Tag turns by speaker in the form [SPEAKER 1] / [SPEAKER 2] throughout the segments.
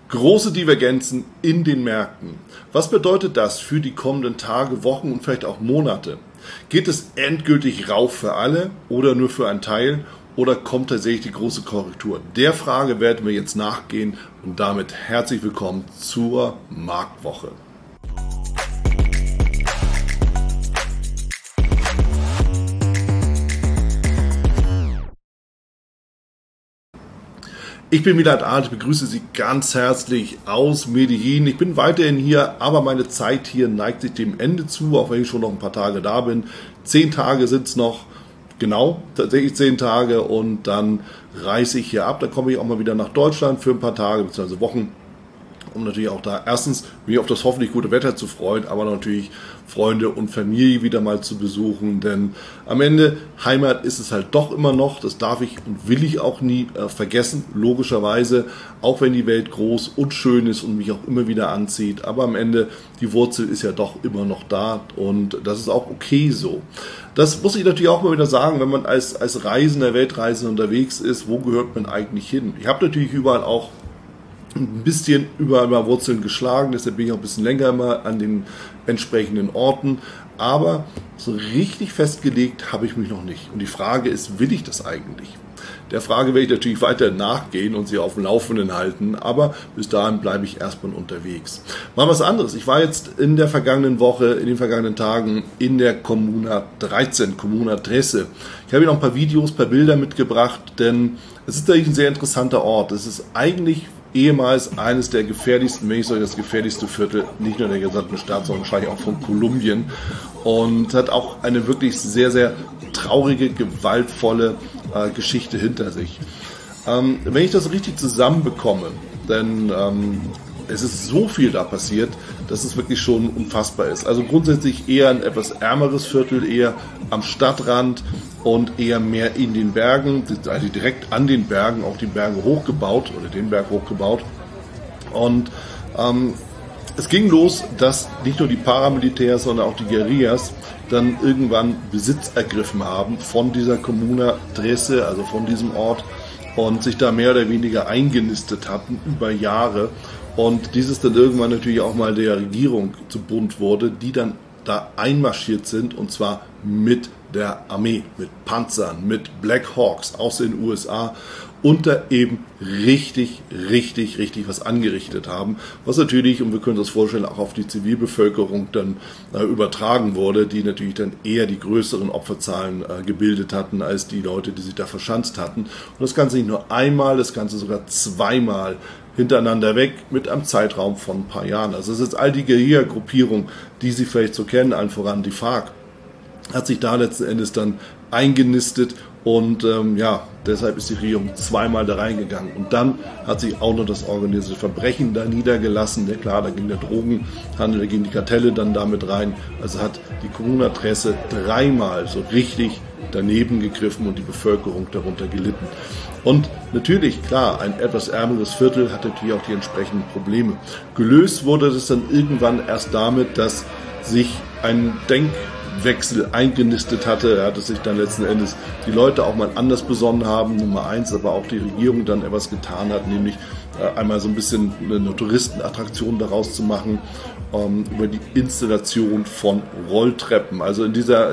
[SPEAKER 1] Große Divergenzen in den Märkten. Was bedeutet das für die kommenden Tage, Wochen und vielleicht auch Monate? Geht es endgültig rauf für alle oder nur für einen Teil? Oder kommt tatsächlich die große Korrektur? Der Frage werden wir jetzt nachgehen und damit herzlich willkommen zur Marktwoche. Ich bin Milad Alt, ich begrüße Sie ganz herzlich aus Medellin. Ich bin weiterhin hier, aber meine Zeit hier neigt sich dem Ende zu, auch wenn ich schon noch ein paar Tage da bin. 10 Tage sind es noch, genau, tatsächlich 10 Tage und dann reise ich hier ab. Dann komme ich auch mal wieder nach Deutschland für ein paar Tage bzw. Wochen, um natürlich auch da erstens mich auf das hoffentlich gute Wetter zu freuen, aber natürlich Freunde und Familie wieder mal zu besuchen, denn am Ende Heimat ist es halt doch immer noch, das darf ich und will ich auch nie vergessen, logischerweise, auch wenn die Welt groß und schön ist und mich auch immer wieder anzieht, aber am Ende die Wurzel ist ja doch immer noch da und das ist auch okay so. Das muss ich natürlich auch mal wieder sagen, wenn man als Reisender, Weltreisender unterwegs ist, wo gehört man eigentlich hin? Ich habe natürlich überall auch ein bisschen überall mal Wurzeln geschlagen, deshalb bin ich auch ein bisschen länger immer an den entsprechenden Orten, aber so richtig festgelegt habe ich mich noch nicht. Und die Frage ist, will ich das eigentlich? Der Frage werde ich natürlich weiter nachgehen und Sie auf dem Laufenden halten, aber bis dahin bleibe ich erstmal unterwegs. Mal was anderes. Ich war jetzt in der vergangenen Woche, in den vergangenen Tagen in der Comuna 13, Comuna Trece. Ich habe Ihnen noch ein paar Videos, ein paar Bilder mitgebracht, denn es ist eigentlich ein sehr interessanter Ort. Es ist eigentlich ehemals eines der gefährlichsten, wenn nicht sogar das gefährlichste Viertel, nicht nur der gesamten Stadt, sondern wahrscheinlich auch von Kolumbien. Und hat auch eine wirklich sehr, sehr traurige, gewaltvolle Geschichte hinter sich. Wenn ich das richtig zusammenbekomme, denn es ist so viel da passiert, dass es wirklich schon unfassbar ist. Also grundsätzlich eher ein etwas ärmeres Viertel, eher am Stadtrand und eher mehr in den Bergen, also direkt an den Bergen, auch die Berge hochgebaut oder den Berg hochgebaut. Und es ging los, dass nicht nur die Paramilitärs, sondern auch die Guerillas dann irgendwann Besitz ergriffen haben von dieser Comuna Trece, also von diesem Ort, und sich da mehr oder weniger eingenistet hatten über Jahre. Und dieses dann irgendwann natürlich auch mal der Regierung zu bunt wurde, die dann da einmarschiert sind, und zwar mit der Armee, mit Panzern, mit Black Hawks aus den USA und da eben richtig was angerichtet haben, was natürlich, und wir können uns das vorstellen, auch auf die Zivilbevölkerung dann übertragen wurde, die natürlich dann eher die größeren Opferzahlen gebildet hatten, als die Leute, die sich da verschanzt hatten. Und das Ganze nicht nur einmal, das Ganze sogar zweimal hintereinander weg mit einem Zeitraum von ein paar Jahren. Also das ist all die Guerilla-Gruppierung, die Sie vielleicht so kennen, allen voran die FARC, hat sich da letzten Endes dann eingenistet und deshalb ist die Regierung zweimal da reingegangen. Und dann hat sich auch noch das organisierte Verbrechen da niedergelassen. Ja klar, da ging der Drogenhandel, da gingen die Kartelle dann damit rein. Also hat die Comuna Trece dreimal so richtig daneben gegriffen und die Bevölkerung darunter gelitten. Und natürlich, klar, ein etwas ärmeres Viertel hat natürlich auch die entsprechenden Probleme. Gelöst wurde das dann irgendwann erst damit, dass sich ein Denkwechsel eingenistet hatte, dass sich dann letzten Endes die Leute auch mal anders besonnen haben, Nummer 1, aber auch die Regierung dann etwas getan hat, nämlich einmal so ein bisschen eine Touristenattraktion daraus zu machen, über die Installation von Rolltreppen. Also in dieser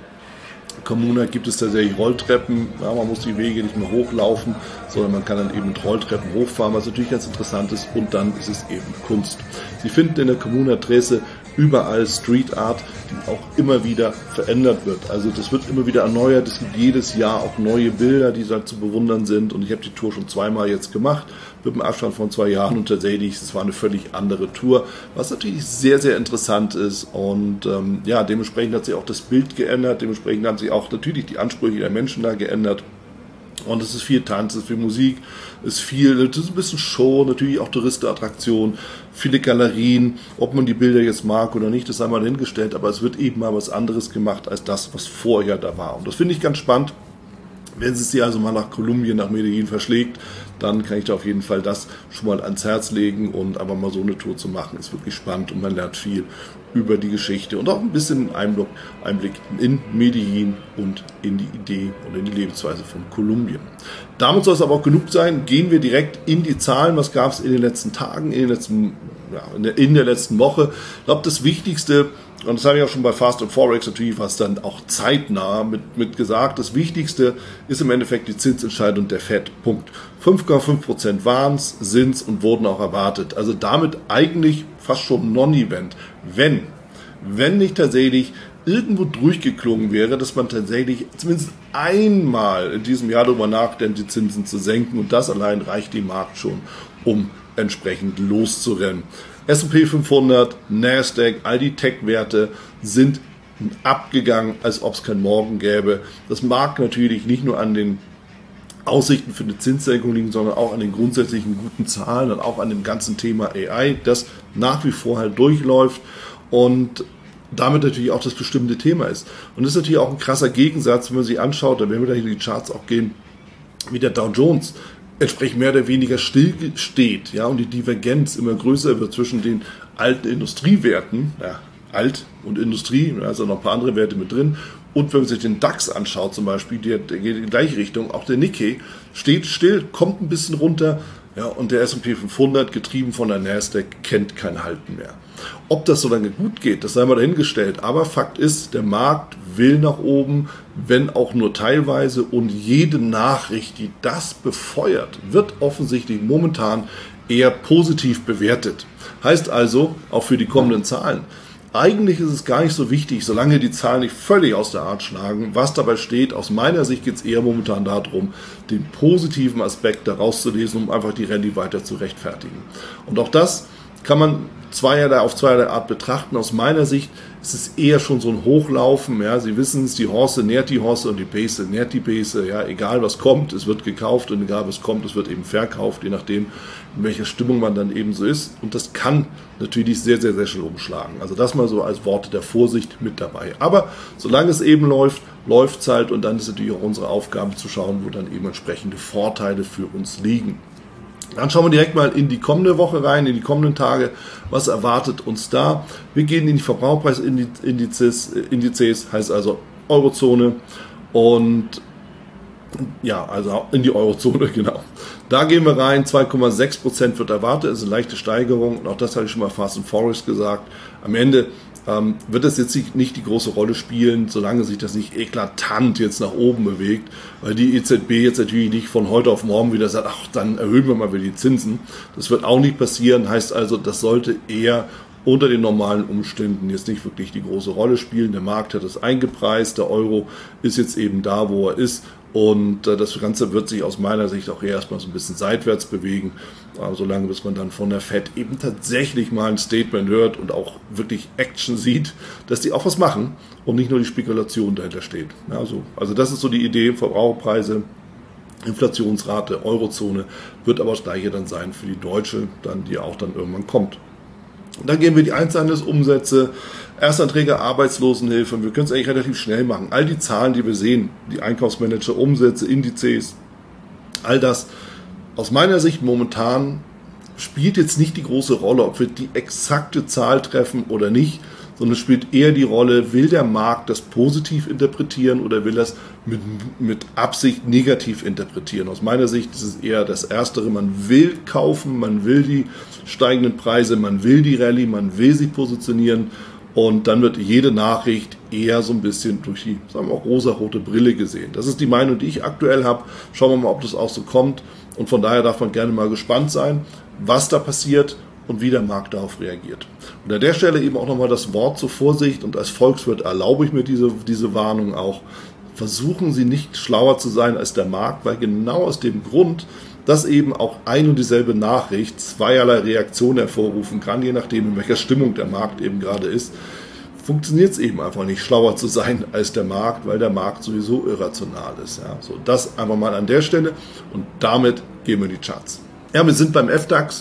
[SPEAKER 1] Kommune gibt es tatsächlich Rolltreppen. Ja, man muss die Wege nicht mehr hochlaufen, sondern man kann dann eben mit Rolltreppen hochfahren, was natürlich ganz interessant ist. Und dann ist es eben Kunst. Sie finden in der Comuna Trece überall Street Art, die auch immer wieder verändert wird. Also das wird immer wieder erneuert. Es gibt jedes Jahr auch neue Bilder, die da zu bewundern sind. Und ich habe die Tour schon zweimal jetzt gemacht, mit dem Abstand von 2 Jahren. Und tatsächlich, es war eine völlig andere Tour, was natürlich sehr, sehr interessant ist. Und dementsprechend hat sich auch das Bild geändert. Dementsprechend haben sich auch natürlich die Ansprüche der Menschen da geändert. Und es ist viel Tanz, es ist viel Musik, es ist ein bisschen Show, natürlich auch Touristenattraktion, viele Galerien. Ob man die Bilder jetzt mag oder nicht, das sei mal dahingestellt, aber es wird eben mal was anderes gemacht als das, was vorher da war. Und das finde ich ganz spannend, Wenn es Sie also mal nach Kolumbien, nach Medellin verschlägt, dann kann ich da auf jeden Fall das schon mal ans Herz legen und einfach mal so eine Tour zu machen, ist wirklich spannend und man lernt viel über die Geschichte und auch ein bisschen Einblick in Medellin und in die Idee und in die Lebensweise von Kolumbien. Damit soll es aber auch genug sein. Gehen wir direkt in die Zahlen. Was gab es in den letzten Tagen, in der letzten Woche? Ich glaube, das Wichtigste, und das habe ich auch schon bei Fast and Forex natürlich was dann auch zeitnah mit gesagt. Das Wichtigste ist im Endeffekt die Zinsentscheidung der FED. Punkt. 5,5% waren es, sind es und wurden auch erwartet. Also damit eigentlich fast schon Non-Event. Wenn nicht tatsächlich irgendwo durchgeklungen wäre, dass man tatsächlich zumindest einmal in diesem Jahr darüber nachdenkt, die Zinsen zu senken. Und das allein reicht dem Markt schon, um entsprechend loszurennen. S&P 500, Nasdaq, all die Tech-Werte sind abgegangen, als ob es kein Morgen gäbe. Das mag natürlich nicht nur an den Aussichten für eine Zinssenkung liegen, sondern auch an den grundsätzlichen guten Zahlen und auch an dem ganzen Thema AI, das nach wie vor halt durchläuft und damit natürlich auch das bestimmte Thema ist. Und das ist natürlich auch ein krasser Gegensatz, wenn man sich anschaut, da werden wir gleich in die Charts auch gehen, wie der Dow Jones entsprechend mehr oder weniger still steht, ja, und die Divergenz immer größer wird zwischen den alten Industriewerten, ja, alt und Industrie, also noch ein paar andere Werte mit drin, und wenn man sich den DAX anschaut zum Beispiel, der geht in die gleiche Richtung, auch der Nikkei steht still, kommt ein bisschen runter, ja, und der S&P 500, getrieben von der Nasdaq, kennt kein Halten mehr. Ob das so lange gut geht, das sei mal dahingestellt, aber Fakt ist, der Markt will nach oben, wenn auch nur teilweise, und jede Nachricht, die das befeuert, wird offensichtlich momentan eher positiv bewertet. Heißt also, auch für die kommenden Zahlen, eigentlich ist es gar nicht so wichtig, solange die Zahlen nicht völlig aus der Art schlagen, was dabei steht. Aus meiner Sicht geht es eher momentan darum, den positiven Aspekt daraus zu lesen, um einfach die Rallye weiter zu rechtfertigen. Und auch das kann man auf zweierlei Art betrachten. Aus meiner Sicht ist es eher schon so ein Hochlaufen. Ja, Sie wissen es, die Horse nährt die Horse und die Pace nährt die Pace. Ja, egal was kommt, es wird gekauft, und egal was kommt, es wird eben verkauft, je nachdem, in welcher Stimmung man dann eben so ist. Und das kann natürlich sehr, sehr, sehr schnell umschlagen. Also das mal so als Worte der Vorsicht mit dabei. Aber solange es eben läuft, läuft es halt, und dann ist natürlich auch unsere Aufgabe zu schauen, wo dann eben entsprechende Vorteile für uns liegen. Dann schauen wir direkt mal in die kommende Woche rein, in die kommenden Tage. Was erwartet uns da? Wir gehen in die Verbraucherpreisindizes, heißt also Eurozone, und ja, also in die Eurozone, genau. Da gehen wir rein, 2,6% wird erwartet, ist eine leichte Steigerung, und auch das habe ich schon mal Fast and Forex gesagt. Am Ende wird das jetzt nicht die große Rolle spielen, solange sich das nicht eklatant jetzt nach oben bewegt, weil die EZB jetzt natürlich nicht von heute auf morgen wieder sagt, ach, dann erhöhen wir mal wieder die Zinsen. Das wird auch nicht passieren, heißt also, das sollte eher unter den normalen Umständen jetzt nicht wirklich die große Rolle spielen. Der Markt hat es eingepreist, der Euro ist jetzt eben da, wo er ist. Und das Ganze wird sich aus meiner Sicht auch erstmal so ein bisschen seitwärts bewegen, solange bis man dann von der FED eben tatsächlich mal ein Statement hört und auch wirklich Action sieht, dass die auch was machen und nicht nur die Spekulation dahinter steht. Ja, also das ist so die Idee, Verbraucherpreise, Inflationsrate, Eurozone, wird aber das gleiche dann sein für die deutsche, die auch dann irgendwann kommt. Und dann gehen wir die Einzelhandelsumsätze, Erstanträge, Arbeitslosenhilfe. Wir können es eigentlich relativ schnell machen. All die Zahlen, die wir sehen, die Einkaufsmanager, Umsätze, Indizes, all das, aus meiner Sicht momentan spielt jetzt nicht die große Rolle, ob wir die exakte Zahl treffen oder nicht, sondern es spielt eher die Rolle, will der Markt das positiv interpretieren oder will das mit Absicht negativ interpretieren. Aus meiner Sicht ist es eher das Erstere, man will kaufen, man will die steigenden Preise, man will die Rallye, man will sich positionieren, und dann wird jede Nachricht eher so ein bisschen durch die, sagen wir auch, rosarote Brille gesehen. Das ist die Meinung, die ich aktuell habe. Schauen wir mal, ob das auch so kommt, und von daher darf man gerne mal gespannt sein, was da passiert und wie der Markt darauf reagiert. Und an der Stelle eben auch nochmal das Wort zur Vorsicht, und als Volkswirt erlaube ich mir diese Warnung auch. Versuchen Sie nicht schlauer zu sein als der Markt, weil genau aus dem Grund, dass eben auch ein und dieselbe Nachricht zweierlei Reaktionen hervorrufen kann, je nachdem, in welcher Stimmung der Markt eben gerade ist, funktioniert es eben einfach nicht, schlauer zu sein als der Markt, weil der Markt sowieso irrational ist. Ja, so, das einfach mal an der Stelle, und damit gehen wir in die Charts. Ja, wir sind beim FDAX,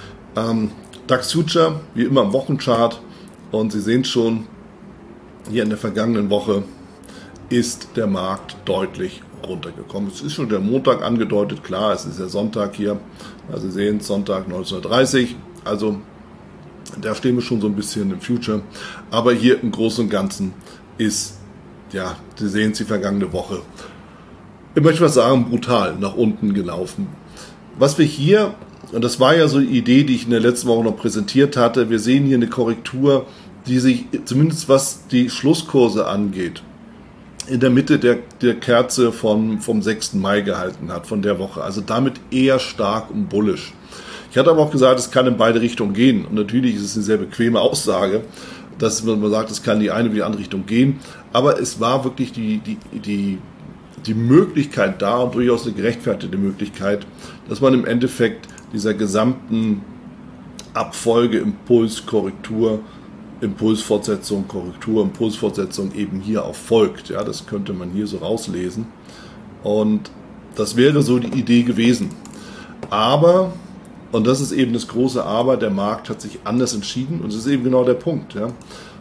[SPEAKER 1] DAX Future, wie immer im Wochenchart, und Sie sehen schon, hier in der vergangenen Woche ist der Markt deutlich runtergekommen. Es ist schon der Montag angedeutet, klar, es ist der Sonntag hier. Also Sie sehen, Sonntag 19:30 Uhr, also da stehen wir schon so ein bisschen im Future. Aber hier im Großen und Ganzen ist, ja, Sie sehen es, die vergangene Woche, ich möchte was sagen, brutal nach unten gelaufen. Was wir hier, und das war ja so die Idee, die ich in der letzten Woche noch präsentiert hatte, wir sehen hier eine Korrektur, die sich, zumindest was die Schlusskurse angeht, in der Mitte der Kerze vom 6. Mai gehalten hat, von der Woche. Also damit eher stark und bullisch. Ich hatte aber auch gesagt, es kann in beide Richtungen gehen. Und natürlich ist es eine sehr bequeme Aussage, dass man sagt, es kann die eine wie die andere Richtung gehen. Aber es war wirklich die Möglichkeit da und durchaus eine gerechtfertigte Möglichkeit, dass man im Endeffekt dieser gesamten Abfolge Impulskorrektur, Impulsfortsetzung, Korrektur, Impulsfortsetzung eben hier auch folgt. Ja, das könnte man hier so rauslesen. Und das wäre so die Idee gewesen. Aber, und das ist eben das große Aber, der Markt hat sich anders entschieden und das ist eben genau der Punkt. Ja.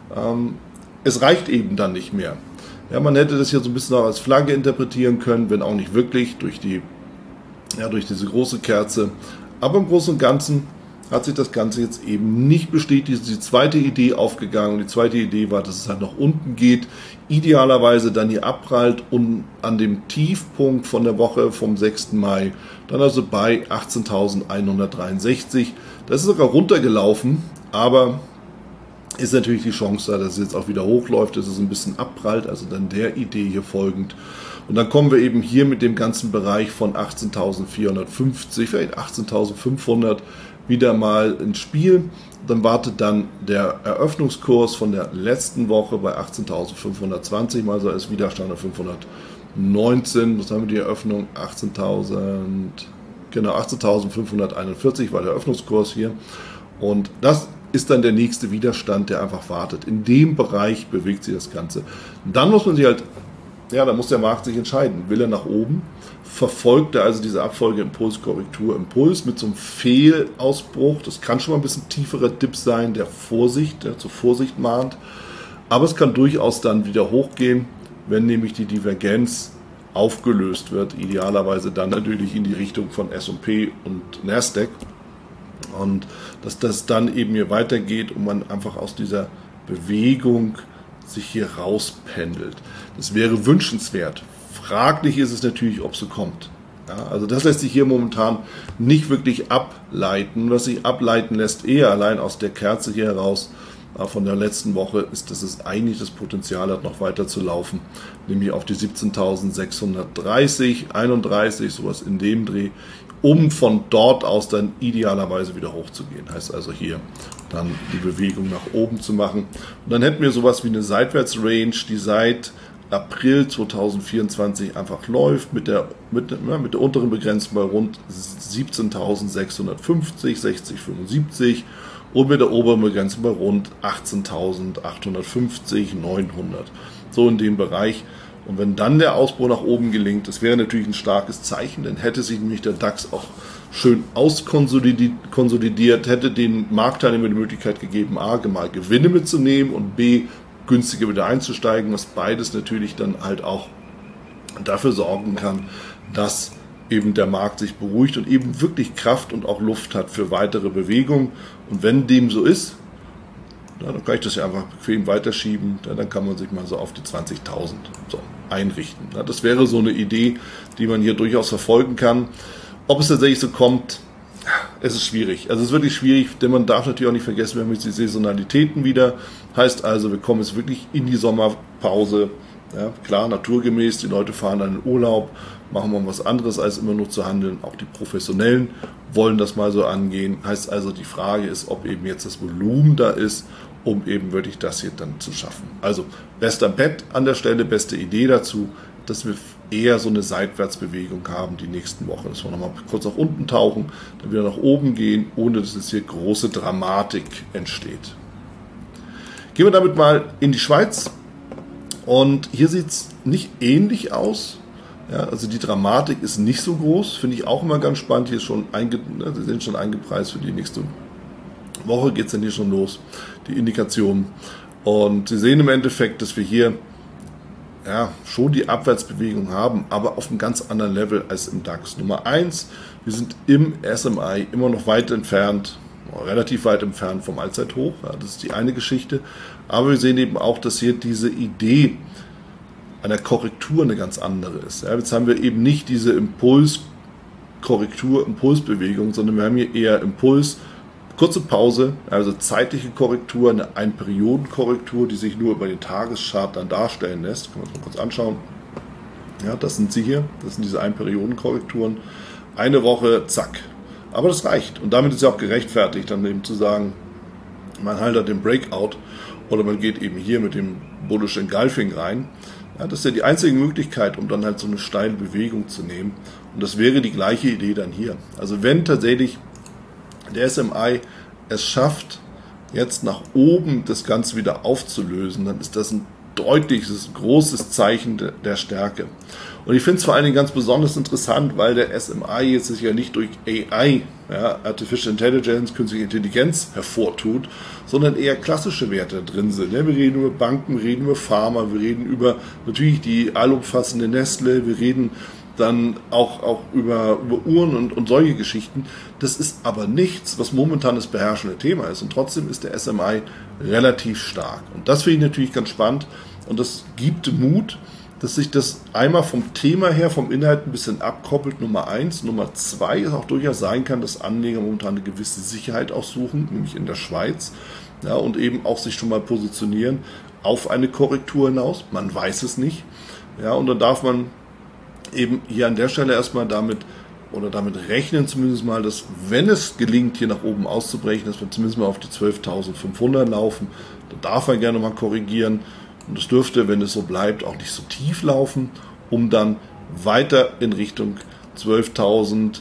[SPEAKER 1] Es reicht eben dann nicht mehr. Ja, man hätte das hier so ein bisschen auch als Flagge interpretieren können, wenn auch nicht wirklich durch diese große Kerze. Aber im Großen und Ganzen hat sich das Ganze jetzt eben nicht bestätigt. Die zweite Idee aufgegangen. Und die zweite Idee war, dass es halt nach unten geht. Idealerweise dann hier abprallt und an dem Tiefpunkt von der Woche vom 6. Mai, dann also bei 18.163. Das ist sogar runtergelaufen, aber ist natürlich die Chance da, dass es jetzt auch wieder hochläuft, dass es ein bisschen abprallt, also dann der Idee hier folgend. Und dann kommen wir eben hier mit dem ganzen Bereich von 18.450, vielleicht 18.500 wieder mal ins Spiel. Dann wartet dann der Eröffnungskurs von der letzten Woche bei 18.520, mal so als Widerstand auf 519. Das haben wir die Eröffnung 18.541 war der Eröffnungskurs hier. Und das ist dann der nächste Widerstand, der einfach wartet. In dem Bereich bewegt sich das Ganze. Und dann muss man sich halt, ja, da muss der Markt sich entscheiden. Will er nach oben? Verfolgt er also diese Abfolge Impuls, Korrektur, Impuls mit so einem Fehlausbruch? Das kann schon mal ein bisschen tieferer Dip sein, der zur Vorsicht mahnt. Aber es kann durchaus dann wieder hochgehen, wenn nämlich die Divergenz aufgelöst wird. Idealerweise dann natürlich in die Richtung von S&P und Nasdaq. Und dass das dann eben hier weitergeht und man einfach aus dieser Bewegung sich hier rauspendelt. Das wäre wünschenswert. Fraglich ist es natürlich, ob es so kommt. Ja, also das lässt sich hier momentan nicht wirklich ableiten. Was sich ableiten lässt, eher allein aus der Kerze hier heraus von der letzten Woche, ist, dass es eigentlich das Potenzial hat, noch weiter zu laufen, nämlich auf die 17.630, 31, sowas in dem Dreh, um von dort aus dann idealerweise wieder hochzugehen. Heißt also hier dann die Bewegung nach oben zu machen. Und dann hätten wir sowas wie eine Seitwärtsrange, die seit April 2024 einfach läuft, mit der unteren Begrenzung bei rund 17.650, 60,75 und mit der oberen Begrenzung bei rund 18.850, 900. So in dem Bereich. Und wenn dann der Ausbruch nach oben gelingt, das wäre natürlich ein starkes Zeichen, dann hätte sich nämlich der DAX auch schön auskonsolidiert, hätte den Marktteilnehmern die Möglichkeit gegeben, A, mal Gewinne mitzunehmen und B, günstiger wieder einzusteigen, was beides natürlich dann halt auch dafür sorgen kann, dass eben der Markt sich beruhigt und eben wirklich Kraft und auch Luft hat für weitere Bewegungen. Und wenn dem so ist, dann kann ich das ja einfach bequem weiterschieben, dann kann man sich mal so auf die 20.000 so einrichten. Das wäre so eine Idee, die man hier durchaus verfolgen kann. Ob es tatsächlich so kommt, es ist schwierig. Also es ist wirklich schwierig, denn man darf natürlich auch nicht vergessen, wir haben jetzt die Saisonalitäten wieder. Heißt also, wir kommen jetzt wirklich in die Sommerpause. Ja, klar, naturgemäß, die Leute fahren dann in den Urlaub, machen mal was anderes, als immer nur zu handeln. Auch die Professionellen wollen das mal so angehen. Heißt also, die Frage ist, ob eben jetzt das Volumen da ist, um eben wirklich das hier dann zu schaffen. Also, bester Bett an der Stelle, beste Idee dazu, dass wir eher so eine Seitwärtsbewegung haben die nächsten Wochen. Dass wir nochmal kurz nach unten tauchen, dann wieder nach oben gehen, ohne dass es hier große Dramatik entsteht. Gehen wir damit mal in die Schweiz. Und hier sieht es nicht ähnlich aus. Ja, also die Dramatik ist nicht so groß, finde ich auch immer ganz spannend. Hier ist schon Sie sind schon eingepreist für die nächste Woche, geht es dann hier schon los, die Indikationen. Und Sie sehen im Endeffekt, dass wir hier ja, schon die Abwärtsbewegung haben, aber auf einem ganz anderen Level als im DAX. Nummer 1, wir sind im SMI immer noch weit entfernt, relativ weit entfernt vom Allzeithoch. Ja, das ist die eine Geschichte. Aber wir sehen eben auch, dass hier diese Idee einer Korrektur eine ganz andere ist. Ja, jetzt haben wir eben nicht diese Impulsbewegung, sondern wir haben hier eher Impuls, kurze Pause, also zeitliche Korrektur, eine Einperiodenkorrektur, die sich nur über den Tageschart dann darstellen lässt. Können wir uns mal kurz anschauen. Ja, das sind sie hier, das sind diese Einperiodenkorrekturen. Eine Woche, zack. Aber das reicht. Und damit ist ja auch gerechtfertigt, dann eben zu sagen, man haltet den Breakout oder man geht eben hier mit dem Bullish Engulfing rein. Ja, das ist ja die einzige Möglichkeit, um dann halt so eine steile Bewegung zu nehmen. Und das wäre die gleiche Idee dann hier. Also wenn tatsächlich der SMI es schafft, jetzt nach oben das Ganze wieder aufzulösen, dann ist das ein deutliches, großes Zeichen der Stärke. Und ich finde es vor allen Dingen ganz besonders interessant, weil der SMI jetzt sich ja nicht durch AI, ja, Artificial Intelligence, künstliche Intelligenz hervortut, sondern eher klassische Werte drin sind. Ja, wir reden über Banken, wir reden über Pharma, wir reden über natürlich die allumfassende Nestle, wir reden dann auch über Uhren und solche Geschichten. Das ist aber nichts, was momentan das beherrschende Thema ist. Und trotzdem ist der SMI relativ stark. Und das finde ich natürlich ganz spannend. Und das gibt Mut, dass sich das einmal vom Thema her, vom Inhalt ein bisschen abkoppelt, Nummer 1. Nummer 2 ist auch durchaus sein kann, dass Anleger momentan eine gewisse Sicherheit auch suchen, nämlich in der Schweiz. Ja, und eben auch sich schon mal positionieren auf eine Korrektur hinaus. Man weiß es nicht. Ja, und dann darf man eben hier an der Stelle erstmal damit rechnen, zumindest mal, dass wenn es gelingt, hier nach oben auszubrechen, dass wir zumindest mal auf die 12.500 laufen, dann darf man gerne mal korrigieren und es dürfte, wenn es so bleibt, auch nicht so tief laufen, um dann weiter in Richtung 12.900,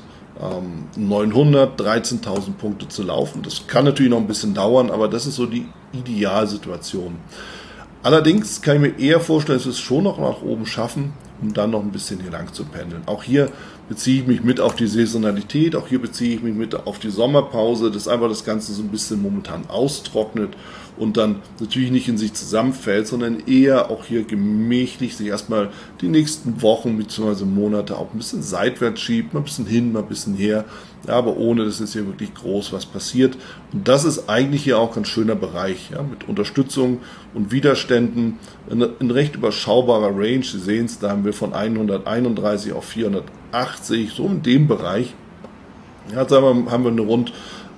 [SPEAKER 1] 13.000 Punkte zu laufen. Das kann natürlich noch ein bisschen dauern, aber das ist so die Idealsituation. Allerdings kann ich mir eher vorstellen, dass wir es schon noch nach oben schaffen, um dann noch ein bisschen hier lang zu pendeln. Auch hier beziehe ich mich mit auf die Saisonalität, auch hier beziehe ich mich mit auf die Sommerpause, dass einfach das Ganze so ein bisschen momentan austrocknet und dann natürlich nicht in sich zusammenfällt, sondern eher auch hier gemächlich sich erstmal die nächsten Wochen bzw. Monate auch ein bisschen seitwärts schiebt, mal ein bisschen hin, mal ein bisschen her, ja, aber ohne, dass es hier wirklich groß was passiert. Und das ist eigentlich hier auch ein schöner Bereich, ja, mit Unterstützung und Widerständen, ein recht überschaubarer Range. Sie sehen es, da haben wir von 131 auf 480, so in dem Bereich. Ja, sagen wir, haben wir eine rund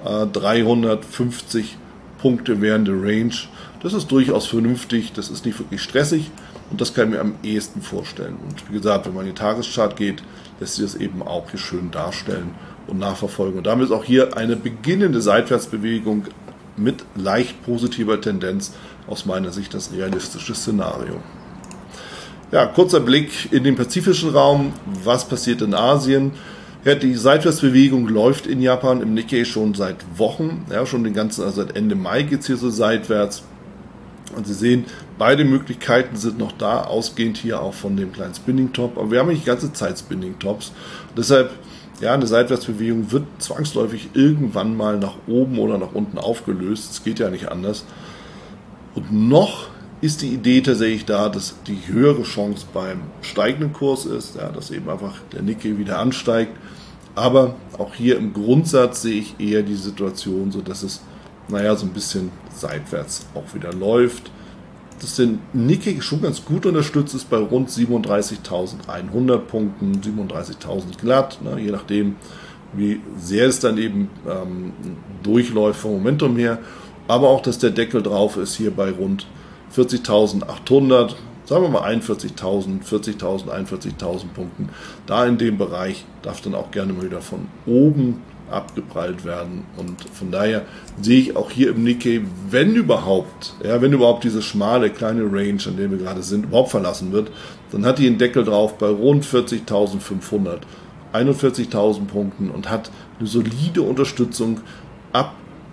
[SPEAKER 1] 350 Punkte währende Range. Das ist durchaus vernünftig, das ist nicht wirklich stressig und das kann ich mir am ehesten vorstellen. Und wie gesagt, wenn man in den Tageschart geht, lässt sich das eben auch hier schön darstellen und nachverfolgen. Und damit ist auch hier eine beginnende Seitwärtsbewegung mit leicht positiver Tendenz aus meiner Sicht das realistische Szenario. Ja, kurzer Blick in den pazifischen Raum. Was passiert in Asien? Ja, die Seitwärtsbewegung läuft in Japan im Nikkei schon seit Wochen. Ja, schon den ganzen, also seit Ende Mai geht es hier so seitwärts. Und Sie sehen, beide Möglichkeiten sind noch da, ausgehend hier auch von dem kleinen Spinning Top. Aber wir haben nicht die ganze Zeit Spinning Tops. Deshalb, ja, eine Seitwärtsbewegung wird zwangsläufig irgendwann mal nach oben oder nach unten aufgelöst. Es geht ja nicht anders. Und noch ist die Idee tatsächlich da, dass die höhere Chance beim steigenden Kurs ist, ja, dass eben einfach der Nikkei wieder ansteigt. Aber auch hier im Grundsatz sehe ich eher die Situation, so dass es, naja, so ein bisschen seitwärts auch wieder läuft. Dass der Nikkei schon ganz gut unterstützt ist bei rund 37.100 Punkten, 37.000 glatt, ne, je nachdem, wie sehr es dann eben durchläuft vom Momentum her. Aber auch, dass der Deckel drauf ist hier bei rund 40.800, sagen wir mal 41.000, 40.000, 41.000 Punkten. Da in dem Bereich darf dann auch gerne mal wieder von oben abgeprallt werden. Und von daher sehe ich auch hier im Nikkei, wenn überhaupt diese schmale kleine Range, an der wir gerade sind, überhaupt verlassen wird, dann hat die einen Deckel drauf bei rund 40.500, 41.000 Punkten und hat eine solide Unterstützung ab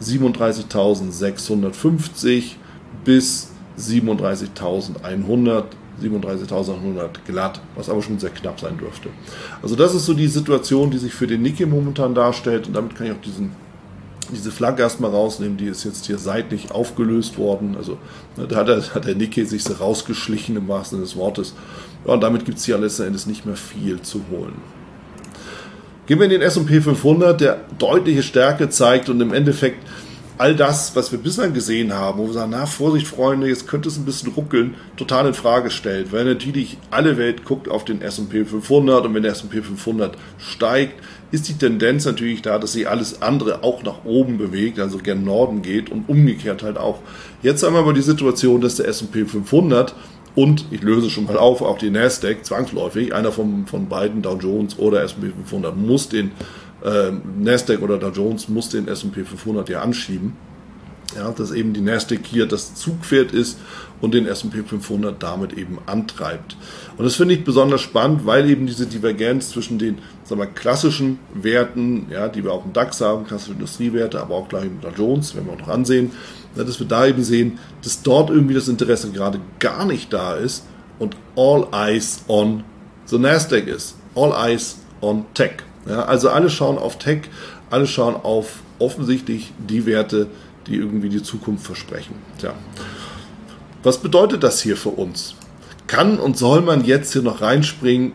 [SPEAKER 1] 37.650 bis 37.100 glatt, was aber schon sehr knapp sein dürfte. Also das ist so die Situation, die sich für den Nikkei momentan darstellt und damit kann ich auch diesen diese Flagge erstmal rausnehmen, die ist jetzt hier seitlich aufgelöst worden. Also da hat der Nikkei sich so rausgeschlichen im wahrsten Sinne des Wortes. Ja, und damit gibt es hier letzten Endes nicht mehr viel zu holen. Gehen wir in den S&P 500, der deutliche Stärke zeigt und im Endeffekt all das, was wir bislang gesehen haben, wo wir sagen, na Vorsicht Freunde, jetzt könnte es ein bisschen ruckeln, total in Frage stellt, weil natürlich alle Welt guckt auf den S&P 500 und wenn der S&P 500 steigt, ist die Tendenz natürlich da, dass sich alles andere auch nach oben bewegt, also gen Norden geht und umgekehrt halt auch. Jetzt haben wir aber die Situation, dass der S&P 500 und, ich löse schon mal auf, auch die Nasdaq zwangsläufig, einer von beiden, Dow Jones oder S&P 500, muss den Nasdaq oder Dow Jones muss den S&P 500 ja anschieben. Ja, dass eben die Nasdaq hier das Zugpferd ist und den S&P 500 damit eben antreibt. Und das finde ich besonders spannend, weil eben diese Divergenz zwischen den, sagen wir, klassischen Werten, ja, die wir auch im DAX haben, klassische Industriewerte, aber auch gleich im Dow Jones, werden wir auch noch ansehen, ja, dass wir da eben sehen, dass dort irgendwie das Interesse gerade gar nicht da ist und all eyes on the Nasdaq ist. All eyes on Tech. Ja, also alle schauen auf Tech, alle schauen auf offensichtlich die Werte, die irgendwie die Zukunft versprechen. Tja. Was bedeutet das hier für uns? Kann und soll man jetzt hier noch reinspringen?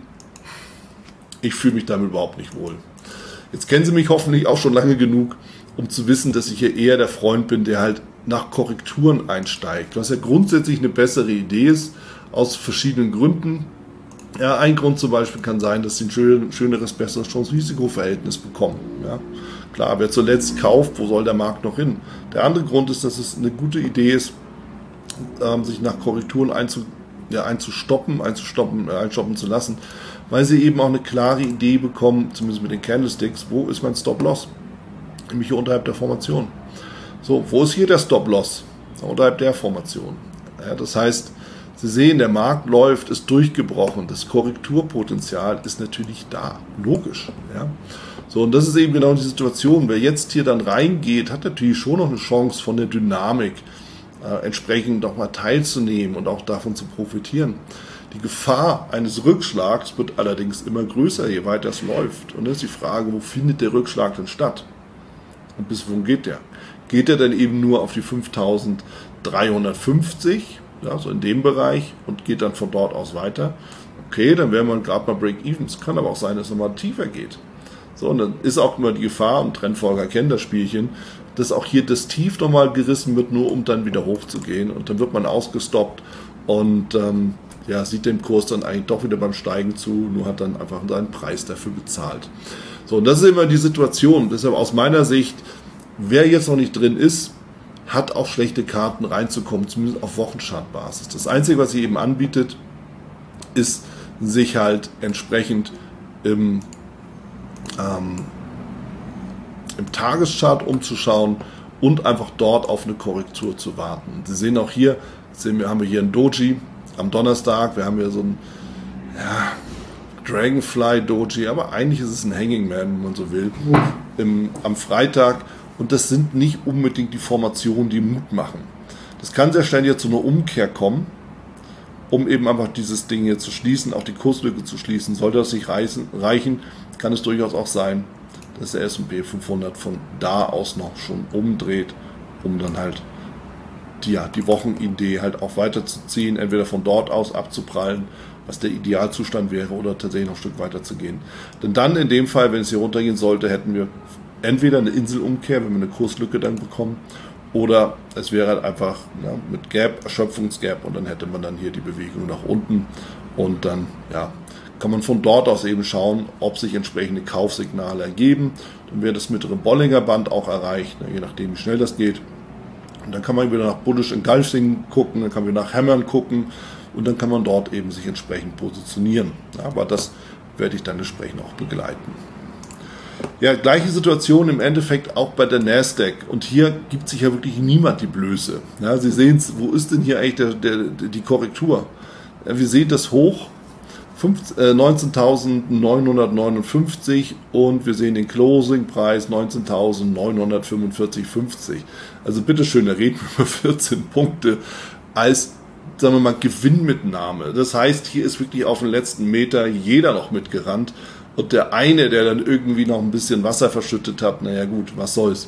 [SPEAKER 1] Ich fühle mich damit überhaupt nicht wohl. Jetzt kennen Sie mich hoffentlich auch schon lange genug, um zu wissen, dass ich hier eher der Freund bin, der halt nach Korrekturen einsteigt. Was ja grundsätzlich eine bessere Idee ist, aus verschiedenen Gründen. Ja, ein Grund zum Beispiel kann sein, dass sie ein schöneres, besseres Chance-Risiko-Verhältnis bekommen. Ja, klar, wer zuletzt kauft, wo soll der Markt noch hin? Der andere Grund ist, dass es eine gute Idee ist, sich nach Korrekturen einstoppen zu lassen, weil sie eben auch eine klare Idee bekommen, zumindest mit den Candlesticks, wo ist mein Stop-Loss? Nämlich hier unterhalb der Formation. So, wo ist hier der Stop-Loss? Unterhalb der Formation. Ja, das heißt, Sie sehen, der Markt läuft, ist durchgebrochen. Das Korrekturpotenzial ist natürlich da. Logisch. Ja. So, und das ist eben genau die Situation. Wer jetzt hier dann reingeht, hat natürlich schon noch eine Chance von der Dynamik entsprechend auch mal teilzunehmen und auch davon zu profitieren. Die Gefahr eines Rückschlags wird allerdings immer größer, je weiter es läuft. Und das ist die Frage, wo findet der Rückschlag denn statt? Und bis wohin geht der? Geht er dann eben nur auf die 5.350? Ja, so in dem Bereich und geht dann von dort aus weiter. Okay, dann wäre man gerade mal Break-Evens. Kann aber auch sein, dass es nochmal tiefer geht. So, und dann ist auch immer die Gefahr, und Trendfolger kennen das Spielchen, dass auch hier das Tief nochmal gerissen wird, nur um dann wieder hochzugehen. Und dann wird man ausgestoppt und sieht den Kurs dann eigentlich doch wieder beim Steigen zu, nur hat dann einfach seinen Preis dafür bezahlt. So, und das ist immer die Situation. Deshalb aus meiner Sicht, wer jetzt noch nicht drin ist, hat auch schlechte Karten reinzukommen, zumindest auf Wochenchartbasis. Das Einzige, was sie eben anbietet, ist, sich halt entsprechend im Tageschart umzuschauen und einfach dort auf eine Korrektur zu warten. Sie sehen auch hier, haben wir hier ein Doji am Donnerstag, wir haben hier so ein Dragonfly Doji, aber eigentlich ist es ein Hanging Man, wenn man so will, am Freitag. Und das sind nicht unbedingt die Formationen, die Mut machen. Das kann sehr schnell jetzt zu einer Umkehr kommen, um eben einfach dieses Ding hier zu schließen, auch die Kurslücke zu schließen. Sollte das nicht reichen, kann es durchaus auch sein, dass der S&P 500 von da aus noch schon umdreht, um dann halt die Wochenidee halt auch weiterzuziehen, entweder von dort aus abzuprallen, was der Idealzustand wäre, oder tatsächlich noch ein Stück weiter zu gehen. Denn dann in dem Fall, wenn es hier runtergehen sollte, hätten wir entweder eine Inselumkehr, wenn wir eine Kurslücke dann bekommen, oder es wäre halt einfach mit Gap, Erschöpfungsgap, und dann hätte man dann hier die Bewegung nach unten und dann kann man von dort aus eben schauen, ob sich entsprechende Kaufsignale ergeben. Dann wäre das mittlere Bollinger Band auch erreicht, je nachdem wie schnell das geht. Und dann kann man wieder nach Bullish Engulfing gucken, dann kann man nach Hämmern gucken und dann kann man dort eben sich entsprechend positionieren. Ja, aber das werde ich dann entsprechend auch begleiten. Ja, gleiche Situation im Endeffekt auch bei der Nasdaq. Und hier gibt sich ja wirklich niemand die Blöße. Ja, Sie sehen es, wo ist denn hier eigentlich die Korrektur? Ja, wir sehen das Hoch, 19.959 und wir sehen den Closing-Preis 19.945,50. Also bitteschön, da reden wir über 14 Punkte als, sagen wir mal, Gewinnmitnahme. Das heißt, hier ist wirklich auf den letzten Meter jeder noch mitgerannt. Und der eine, der dann irgendwie noch ein bisschen Wasser verschüttet hat, naja gut, was soll's.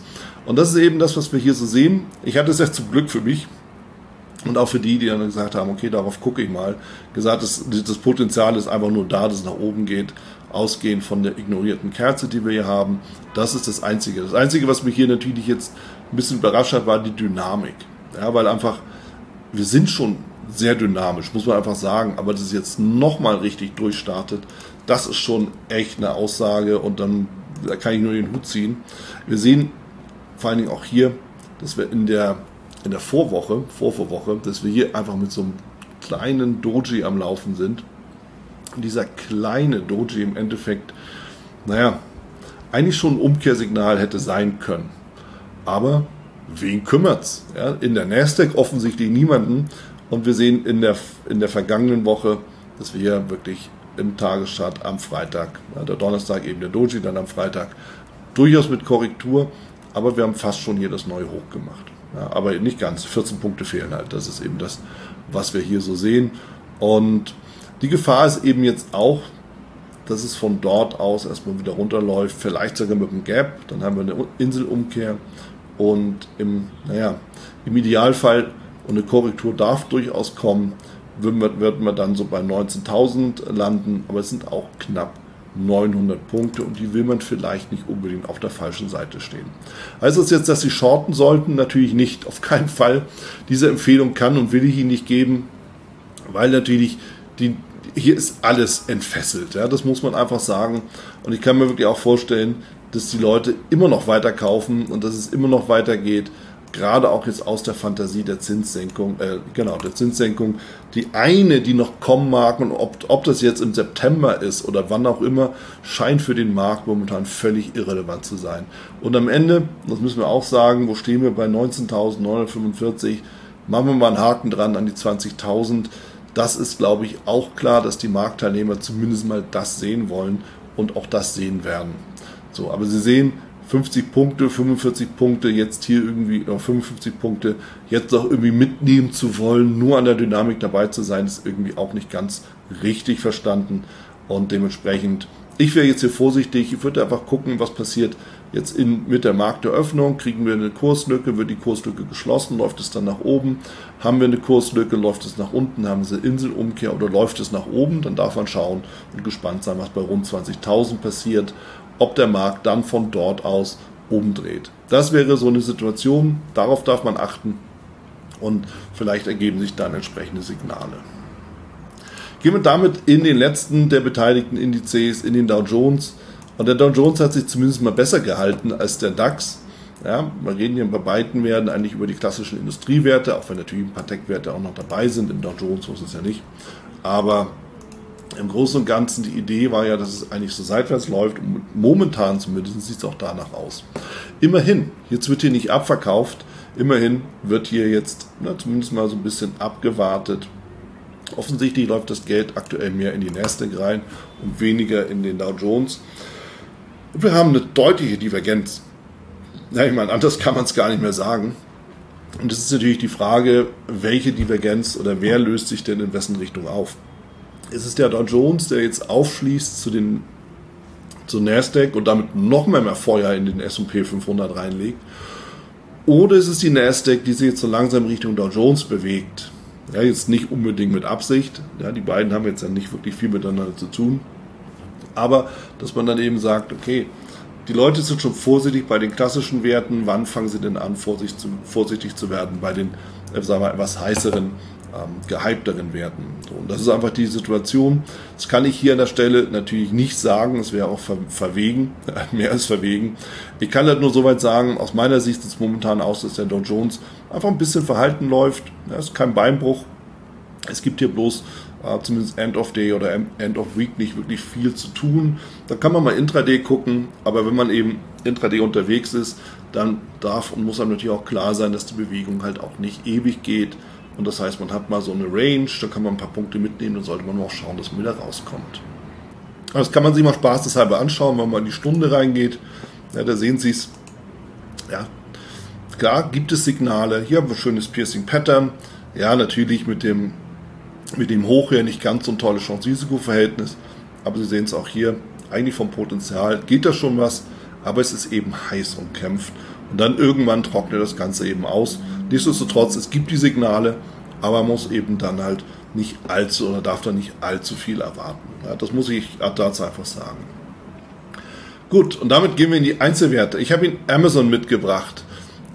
[SPEAKER 1] Und das ist eben das, was wir hier so sehen. Ich hatte es ja zum Glück für mich und auch für die dann gesagt haben, okay, darauf gucke ich mal, gesagt, das Potenzial ist einfach nur da, dass es nach oben geht, ausgehend von der ignorierten Kerze, die wir hier haben. Das ist das Einzige. Das Einzige, was mich hier natürlich jetzt ein bisschen überrascht hat, war die Dynamik. Ja, weil einfach, wir sind schon sehr dynamisch, muss man einfach sagen, aber das ist jetzt nochmal richtig durchstartet. Das ist schon echt eine Aussage und dann da kann ich nur den Hut ziehen. Wir sehen vor allen Dingen auch hier, dass wir in der Vorwoche, dass wir hier einfach mit so einem kleinen Doji am Laufen sind. Und dieser kleine Doji im Endeffekt, eigentlich schon ein Umkehrsignal hätte sein können. Aber wen kümmert's? Ja, in der Nasdaq offensichtlich niemanden. Und wir sehen in der vergangenen Woche, dass wir hier wirklich im Tagesstart am Freitag, der Donnerstag eben der Doji, dann am Freitag, durchaus mit Korrektur, aber wir haben fast schon hier das neue Hoch gemacht. Ja, aber nicht ganz, 14 Punkte fehlen halt. Das ist eben das, was wir hier so sehen. Und die Gefahr ist eben jetzt auch, dass es von dort aus erstmal wieder runterläuft, vielleicht sogar mit einem Gap, dann haben wir eine Inselumkehr und im Idealfall, und eine Korrektur darf durchaus kommen, wird man dann so bei 19.000 landen, aber es sind auch knapp 900 Punkte und die will man vielleicht nicht unbedingt auf der falschen Seite stehen. Also ist jetzt, dass Sie shorten sollten, natürlich nicht, auf keinen Fall. Diese Empfehlung kann und will ich Ihnen nicht geben, weil natürlich hier ist alles entfesselt, ja, das muss man einfach sagen und ich kann mir wirklich auch vorstellen, dass die Leute immer noch weiter kaufen und dass es immer noch weitergeht, gerade auch jetzt aus der Fantasie der Zinssenkung, die eine, die noch kommen mag und ob das jetzt im September ist oder wann auch immer, scheint für den Markt momentan völlig irrelevant zu sein. Und am Ende, das müssen wir auch sagen, wo stehen wir bei 19.945, machen wir mal einen Haken dran an die 20.000. Das ist, glaube ich, auch klar, dass die Marktteilnehmer zumindest mal das sehen wollen und auch das sehen werden. So, aber Sie sehen, 50 Punkte, 45 Punkte, jetzt hier irgendwie, 55 Punkte, jetzt noch irgendwie mitnehmen zu wollen, nur an der Dynamik dabei zu sein, ist irgendwie auch nicht ganz richtig verstanden. Und dementsprechend, ich wäre jetzt hier vorsichtig, ich würde einfach gucken, was passiert jetzt mit der Markteröffnung. Kriegen wir eine Kurslücke, wird die Kurslücke geschlossen, läuft es dann nach oben? Haben wir eine Kurslücke, läuft es nach unten? Haben wir eine Inselumkehr oder läuft es nach oben? Dann darf man schauen und gespannt sein, was bei rund 20.000 passiert, ob der Markt dann von dort aus umdreht. Das wäre so eine Situation, darauf darf man achten und vielleicht ergeben sich dann entsprechende Signale. Gehen wir damit in den letzten der beteiligten Indizes, in den Dow Jones. Und der Dow Jones hat sich zumindest mal besser gehalten als der DAX. Ja, wir reden hier bei beiden Werten eigentlich über die klassischen Industriewerte, auch wenn natürlich ein paar Tech-Werte auch noch dabei sind. Im Dow Jones muss es ja nicht. Aber im Großen und Ganzen, die Idee war ja, dass es eigentlich so seitwärts läuft und momentan zumindest sieht es auch danach aus. Immerhin, jetzt wird hier nicht abverkauft, immerhin wird hier jetzt zumindest mal so ein bisschen abgewartet. Offensichtlich läuft das Geld aktuell mehr in die Nasdaq rein und weniger in den Dow Jones. Und wir haben eine deutliche Divergenz. Ja, ich meine, anders kann man es gar nicht mehr sagen. Und es ist natürlich die Frage, welche Divergenz oder wer löst sich denn in wessen Richtung auf? Ist es der Dow Jones, der jetzt aufschließt zu Nasdaq und damit noch mehr Feuer in den S&P 500 reinlegt? Oder ist es die Nasdaq, die sich jetzt so langsam Richtung Dow Jones bewegt? Ja, jetzt nicht unbedingt mit Absicht. Ja, die beiden haben jetzt ja nicht wirklich viel miteinander zu tun. Aber dass man dann eben sagt, okay, die Leute sind schon vorsichtig bei den klassischen Werten. Wann fangen sie denn an, vorsichtig zu werden bei den, sagen wir, etwas heißeren, gehypteren Werten? So, und das ist einfach die Situation. Das kann ich hier an der Stelle natürlich nicht sagen. Es wäre auch verwegen, mehr als verwegen. Ich kann halt nur soweit sagen, aus meiner Sicht sieht es momentan aus, dass der Dow Jones einfach ein bisschen verhalten läuft. Es ist kein Beinbruch. Es gibt hier bloß zumindest End of Day oder End of Week nicht wirklich viel zu tun. Da kann man mal Intraday gucken, aber wenn man eben Intraday unterwegs ist, dann darf und muss einem natürlich auch klar sein, dass die Bewegung halt auch nicht ewig geht. Und das heißt, man hat mal so eine Range, da kann man ein paar Punkte mitnehmen, dann sollte man auch schauen, dass man wieder rauskommt. Das kann man sich mal spaßeshalber anschauen, wenn man in die Stunde reingeht. Ja, da sehen Sie es. Ja, klar gibt es Signale. Hier haben wir ein schönes Piercing Pattern. Ja, natürlich mit dem Hoch hier nicht ganz so ein tolles Chance-Risiko-Verhältnis. Aber Sie sehen es auch hier, eigentlich vom Potenzial geht da schon was, aber es ist eben heiß umkämpft. und dann irgendwann trocknet das Ganze eben aus. Nichtsdestotrotz, es gibt die Signale, aber man muss eben dann halt nicht allzu oder darf dann nicht allzu viel erwarten. Ja, das muss ich dazu einfach sagen. Gut, und damit gehen wir in die Einzelwerte. Ich habe Ihnen Amazon mitgebracht.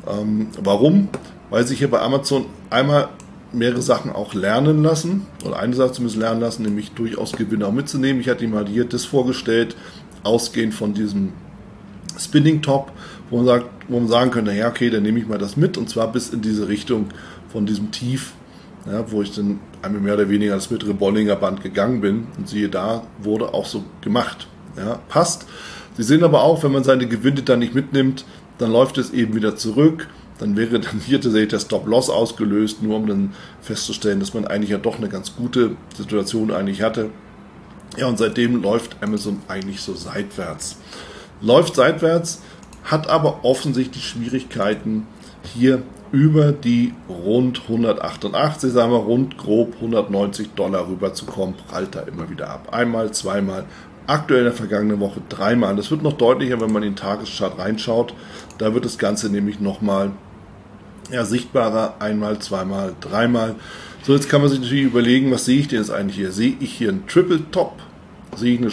[SPEAKER 1] Warum? Weil sich hier bei Amazon einmal mehrere Sachen auch lernen lassen, oder eine Sache zumindest lernen lassen, nämlich durchaus Gewinne auch mitzunehmen. Ich hatte Ihnen mal hier das vorgestellt, ausgehend von diesem Spinning Top, wo man sagen könnte, ja okay, dann nehme ich mal das mit, und zwar bis in diese Richtung von diesem Tief, ja, wo ich dann einmal mehr oder weniger das mittlere Bollinger Band gegangen bin, und siehe da, wurde auch so gemacht. Ja, passt. Sie sehen aber auch, wenn man seine Gewinne dann nicht mitnimmt, dann läuft es eben wieder zurück. Dann wäre dann hier tatsächlich der Stop-Loss ausgelöst, nur um dann festzustellen, dass man eigentlich ja doch eine ganz gute Situation eigentlich hatte. Ja, und seitdem läuft Amazon eigentlich so seitwärts. Läuft seitwärts, hat aber offensichtlich Schwierigkeiten, hier über die rund 188, sagen wir rund grob $190 rüberzukommen, prallt da immer wieder ab. Einmal, zweimal, aktuell in der vergangenen Woche dreimal. Das wird noch deutlicher, wenn man in den Tageschart reinschaut. Da wird das Ganze nämlich nochmal sichtbarer, einmal, zweimal, dreimal. So, jetzt kann man sich natürlich überlegen, was sehe ich denn jetzt eigentlich hier? Sehe ich hier einen Triple Top? Sehe ich eine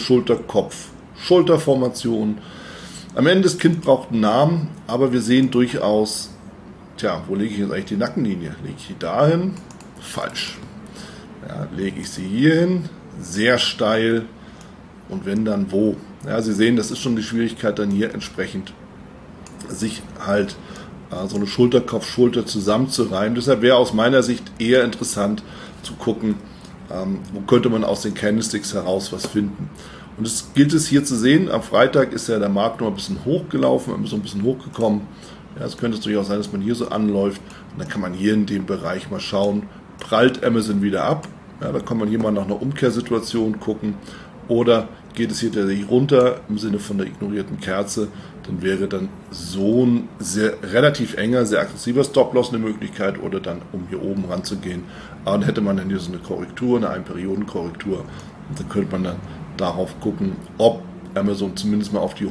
[SPEAKER 1] Schulter-Kopf-Schulterformation? Am Ende, das Kind braucht einen Namen, aber wir sehen durchaus, wo lege ich jetzt eigentlich die Nackenlinie? Lege ich die dahin? Falsch. Ja, lege ich sie hier hin? Sehr steil. Und wenn dann wo? Ja, Sie sehen, das ist schon die Schwierigkeit dann hier entsprechend, sich halt so eine Schulter-Kopf-Schulter zusammenzureimen. Deshalb wäre aus meiner Sicht eher interessant zu gucken, wo könnte man aus den Candlesticks heraus was finden. Und es gilt es hier zu sehen, am Freitag ist ja der Markt noch ein bisschen hochgelaufen, so ein bisschen hochgekommen. Ja, es könnte durchaus sein, dass man hier so anläuft, und dann kann man hier in dem Bereich mal schauen, prallt Amazon wieder ab. Ja, da kann man hier mal nach einer Umkehrsituation gucken, oder geht es hier tatsächlich runter im Sinne von der ignorierten Kerze, dann wäre dann so ein relativ enger, sehr aggressiver Stop-Loss eine Möglichkeit, oder dann, um hier oben ranzugehen. Aber dann hätte man dann hier so eine Korrektur, eine Einperiodenkorrektur, und dann könnte man dann darauf gucken, ob Amazon zumindest mal auf die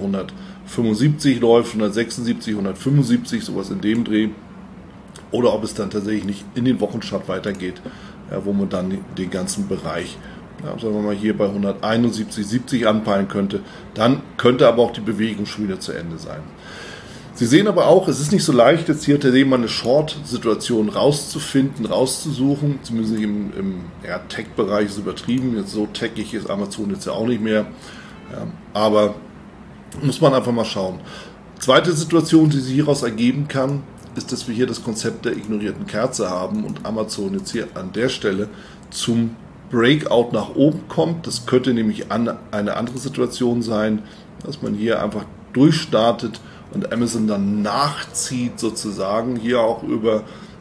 [SPEAKER 1] 175 läuft, 176, 175, sowas in dem Dreh, oder ob es dann tatsächlich nicht in den Wochenchart weitergeht, wo man dann den ganzen Bereich, sagen wir mal, hier bei 171,70 anpeilen könnte. Dann könnte aber auch die Bewegung schon wieder zu Ende sein. Sie sehen aber auch, es ist nicht so leicht, jetzt hier tatsächlich mal eine Short-Situation rauszufinden, rauszusuchen. Zumindest im Tech-Bereich ist übertrieben. Jetzt so techig ist Amazon jetzt ja auch nicht mehr. Ja, aber muss man einfach mal schauen. Zweite Situation, die sich hieraus ergeben kann, ist, dass wir hier das Konzept der ignorierten Kerze haben und Amazon jetzt hier an der Stelle zum Breakout nach oben kommt. Das könnte nämlich eine andere Situation sein, dass man hier einfach durchstartet und Amazon dann nachzieht, sozusagen hier auch über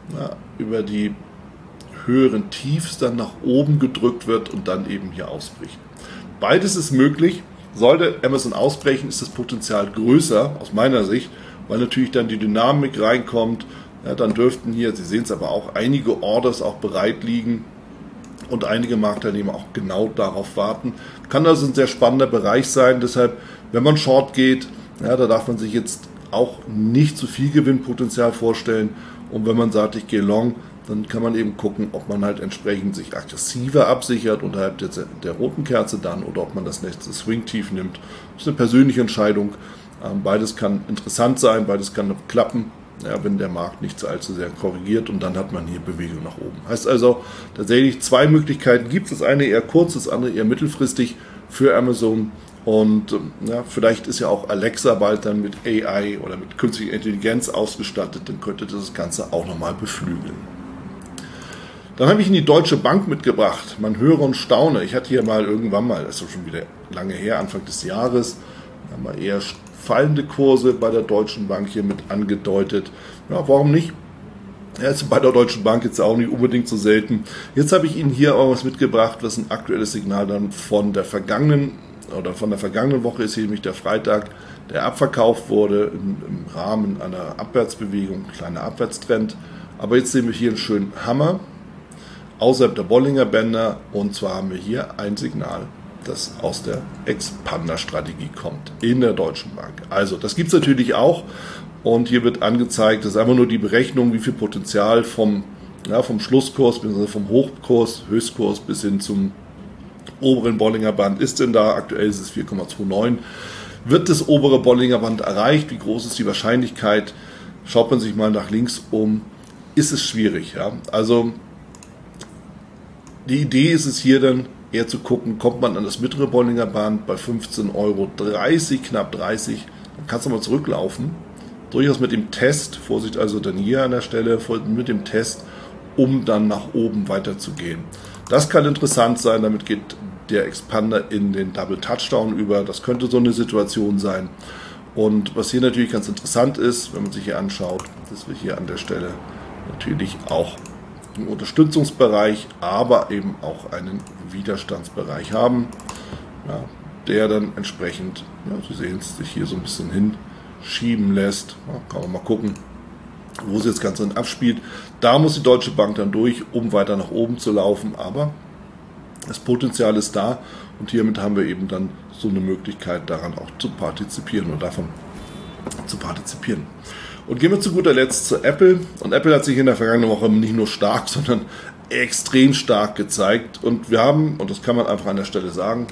[SPEAKER 1] die höheren Tiefs dann nach oben gedrückt wird und dann eben hier ausbricht. Beides ist möglich. Sollte Amazon ausbrechen, ist das Potenzial größer aus meiner Sicht, weil natürlich dann die Dynamik reinkommt. Ja, dann dürften hier, Sie sehen es aber auch, einige Orders auch bereit liegen und einige Marktteilnehmer auch genau darauf warten. Kann also ein sehr spannender Bereich sein. Deshalb, wenn man Short geht, da darf man sich jetzt auch nicht zu viel Gewinnpotenzial vorstellen. Und wenn man sagt, ich gehe Long, dann kann man eben gucken, ob man halt entsprechend sich aggressiver absichert unterhalb der roten Kerze dann, oder ob man das nächste Swing-Tief nimmt. Das ist eine persönliche Entscheidung. Beides kann interessant sein, beides kann klappen, wenn der Markt nicht allzu sehr korrigiert, und dann hat man hier Bewegung nach oben. Heißt also, tatsächlich zwei Möglichkeiten gibt es. Das eine eher kurz, das andere eher mittelfristig für Amazon. Und vielleicht ist ja auch Alexa bald dann mit AI oder mit künstlicher Intelligenz ausgestattet, dann könnte das Ganze auch nochmal beflügeln. Dann habe ich Ihnen die Deutsche Bank mitgebracht. Man höre und staune. Ich hatte hier mal irgendwann mal, das ist schon wieder lange her, Anfang des Jahres, mal eher fallende Kurse bei der Deutschen Bank hier mit angedeutet. Ja, warum nicht? Ja, ist bei der Deutschen Bank jetzt auch nicht unbedingt so selten. Jetzt habe ich Ihnen hier auch was mitgebracht, was ein aktuelles Signal dann von der vergangenen Woche ist, hier nämlich der Freitag, der abverkauft wurde im Rahmen einer Abwärtsbewegung, kleiner Abwärtstrend. Aber jetzt sehen wir hier einen schönen Hammer außerhalb der Bollinger Bänder, und zwar haben wir hier ein Signal, das aus der Expander-Strategie kommt in der Deutschen Bank. Also das gibt es natürlich auch, Und hier wird angezeigt, das ist einfach nur die Berechnung, wie viel Potenzial vom Schlusskurs, bzw. vom Hochkurs, Höchstkurs bis hin zum oberen Bollinger Band ist denn da. Aktuell ist es 4,29. Wird das obere Bollinger Band erreicht? Wie groß ist die Wahrscheinlichkeit? Schaut man sich mal nach links um, ist es schwierig. Ja? Also die Idee ist es hier dann eher zu gucken, kommt man an das mittlere Bollinger Band bei 15,30 €, knapp 30, dann kannst du mal zurücklaufen. Durchaus mit dem Test, Vorsicht also dann hier an der Stelle, mit dem Test, um dann nach oben weiterzugehen. Das kann interessant sein, damit geht der Expander in den Double Touchdown über. Das könnte so eine Situation sein. Und was hier natürlich ganz interessant ist, wenn man sich hier anschaut, dass wir hier an der Stelle natürlich auch einen Unterstützungsbereich, aber eben auch einen Widerstandsbereich haben, ja, der dann entsprechend, ja, Sie sehen es, sich hier so ein bisschen hinschieben lässt. Ja, kann man mal gucken, wo sich das Ganze dann abspielt. Da muss die Deutsche Bank dann durch, um weiter nach oben zu laufen, aber das Potenzial ist da und hiermit haben wir eben dann so eine Möglichkeit, daran auch zu partizipieren und davon zu partizipieren. Und gehen wir zu guter Letzt zu Apple. Und Apple hat sich in der vergangenen Woche nicht nur stark, sondern extrem stark gezeigt. Und wir haben, und das kann man einfach an der Stelle sagen,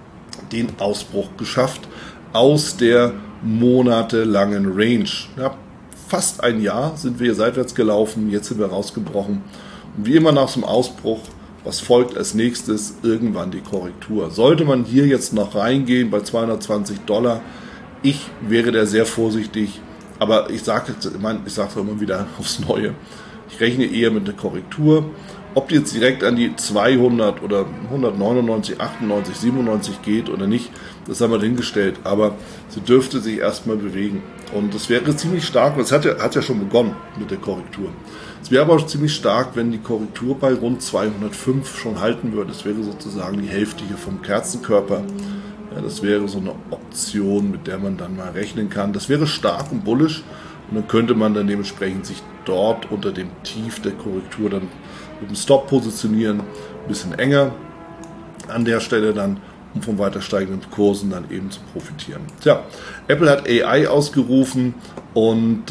[SPEAKER 1] den Ausbruch geschafft aus der monatelangen Range. Ja, fast ein Jahr sind wir seitwärts gelaufen, jetzt sind wir rausgebrochen. Und wie immer nach dem Ausbruch, was folgt als nächstes? Irgendwann die Korrektur. Sollte man hier jetzt noch reingehen bei $220, ich wäre da sehr vorsichtig, aber ich sage immer wieder aufs Neue, ich rechne eher mit einer Korrektur. Ob die jetzt direkt an die 200 oder 199, 98, 97 geht oder nicht, das haben wir dahingestellt, aber sie dürfte sich erstmal bewegen. Und das wäre ziemlich stark, es hat ja schon begonnen mit der Korrektur. Es wäre aber auch ziemlich stark, wenn die Korrektur bei rund 205 schon halten würde. Das wäre sozusagen die Hälfte hier vom Kerzenkörper. Ja, das wäre so eine Option, mit der man dann mal rechnen kann. Das wäre stark und bullish und dann könnte man dann dementsprechend sich dort unter dem Tief der Korrektur dann mit dem Stop positionieren, ein bisschen enger an der Stelle dann, um von weiter steigenden Kursen dann eben zu profitieren. Tja, Apple hat AI ausgerufen und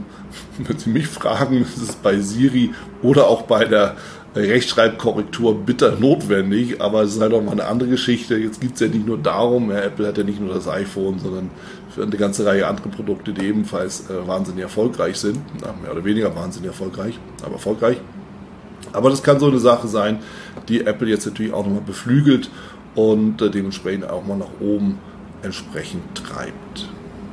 [SPEAKER 1] wenn Sie mich fragen, ist es bei Siri oder auch bei der Rechtschreibkorrektur bitter notwendig, aber es ist halt auch mal eine andere Geschichte. Jetzt geht es ja nicht nur darum, Apple hat ja nicht nur das iPhone, sondern für eine ganze Reihe andere Produkte, die ebenfalls wahnsinnig erfolgreich sind, mehr oder weniger wahnsinnig erfolgreich, aber erfolgreich. Aber das kann so eine Sache sein, die Apple jetzt natürlich auch nochmal beflügelt und dementsprechend auch mal nach oben entsprechend treibt.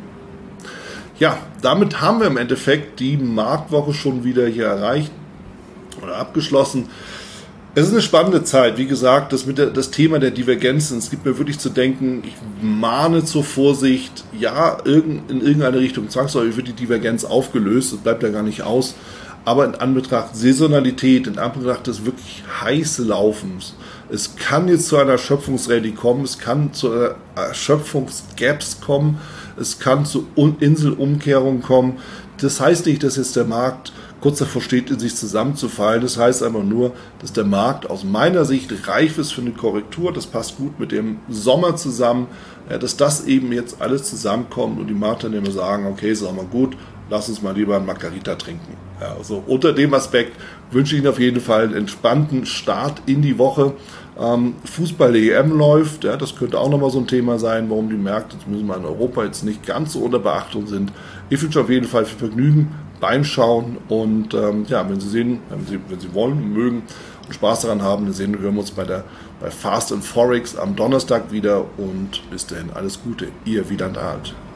[SPEAKER 1] Ja, damit haben wir im Endeffekt die Marktwoche schon wieder hier erreicht oder abgeschlossen. Es ist eine spannende Zeit, wie gesagt, das Thema der Divergenzen, es gibt mir wirklich zu denken, ich mahne zur Vorsicht, ja, in irgendeine Richtung zwangsläufig wird die Divergenz aufgelöst, das bleibt ja gar nicht aus, aber in Anbetracht Saisonalität, in Anbetracht des wirklich heißen Laufens, es kann jetzt zu einer Erschöpfungsrallye kommen, es kann zu Erschöpfungsgaps kommen, es kann zu Inselumkehrungen kommen. Das heißt nicht, dass jetzt der Markt kurz davor steht, in sich zusammenzufallen. Das heißt einfach nur, dass der Markt aus meiner Sicht reif ist für eine Korrektur. Das passt gut mit dem Sommer zusammen, dass das eben jetzt alles zusammenkommt und die Marktteilnehmer sagen, okay, Sommer gut, lass uns mal lieber einen Margarita trinken. Ja, also unter dem Aspekt wünsche ich Ihnen auf jeden Fall einen entspannten Start in die Woche. Fußball-EM läuft, ja, das könnte auch nochmal so ein Thema sein, warum die Märkte zumindest mal in Europa jetzt nicht ganz so unter Beachtung sind. Ich wünsche auf jeden Fall viel Vergnügen beim Schauen und ja, wenn Sie wollen und mögen und Spaß daran haben, dann hören wir uns bei Fast and Forex am Donnerstag wieder und bis dahin alles Gute, Ihr Wieland Alt.